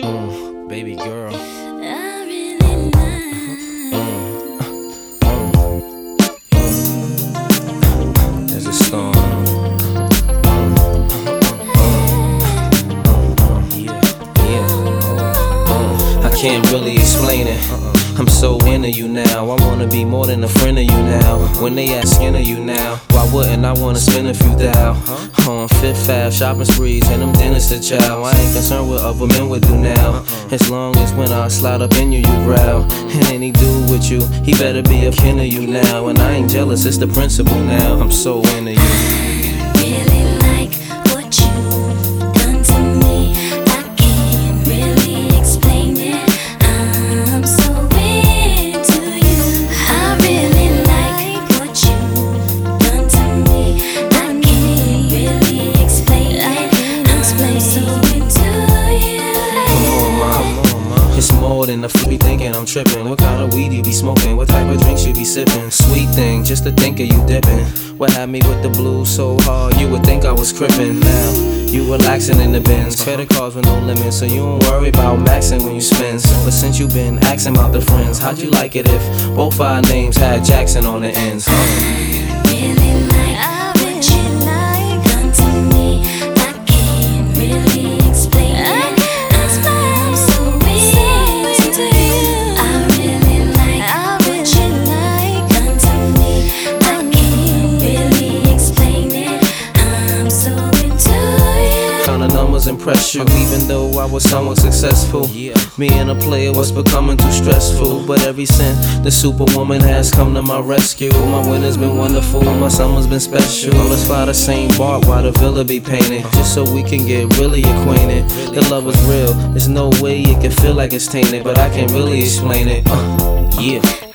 Baby girl. I really There's a storm. I can't really explain it. I'm so into you now. I wanna be more than a friend of you now. When they asking of you now, why wouldn't I wanna spend a few thou? On Fifth Ave, shopping sprees, and them dinners to chow. I ain't concerned what other men would do now. As long as when I slide up in you, you growl. And any dude with you, he better be a kin of you now. And I ain't jealous, it's the principle now. I'm so into you. really like what you've done to me. I can't really explain it. I'm so into you. I really like what you've done to me. I can't really explain it. I'm so into you. Come on, ma. It's more than the food be thinking I'm tripping. What kind of weed you be smoking? What type of drinks you be sipping? Sweet thing, just to think of you dipping. What had me with the blues so hard, you would think I was crippin'. Now, you relaxing in the bins. Credit cards with no limits, so you don't worry about maxing when you spend. But since you been asking about the friends, how'd you like it if both our names had Jackson on the ends? Really like what you done to me. I can't really explain it. I'm so into you. I really like what you done to me. I can't really explain it. I'm so into you. Found the numbers impress you, even though I was somewhat successful. Me and a player was becoming too stressful. But ever since the superwoman has come to my rescue, my winter's been wonderful, my summer's been special. Let's fly the same bark while the villa be painted, just so we can get really acquainted. The love is real, there's no way it can feel like it's tainted, but I can't really explain it. Yeah.